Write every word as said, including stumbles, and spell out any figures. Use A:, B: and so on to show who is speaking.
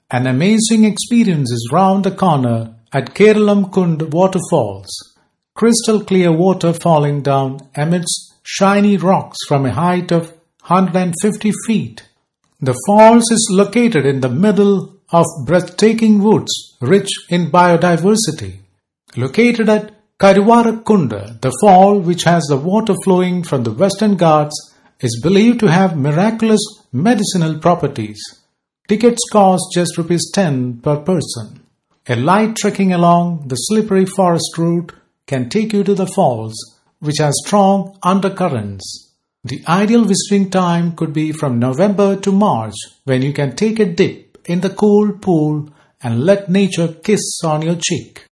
A: An amazing experience is round the corner at Keralam Kund Waterfalls. Crystal clear water falling down amidst shiny rocks from a height of one hundred fifty feet. The falls is located in the middle of breathtaking woods rich in biodiversity. Located at Karuvara-Kunda, the fall, which has the water flowing from the Western Ghats, is believed to have miraculous medicinal properties. Tickets cost just rupees ten per person. A light trekking along the slippery forest route can take you to the falls, which has strong undercurrents. The ideal visiting time could be from November to March, when you can take a dip in the cool pool and let nature kiss on your cheek.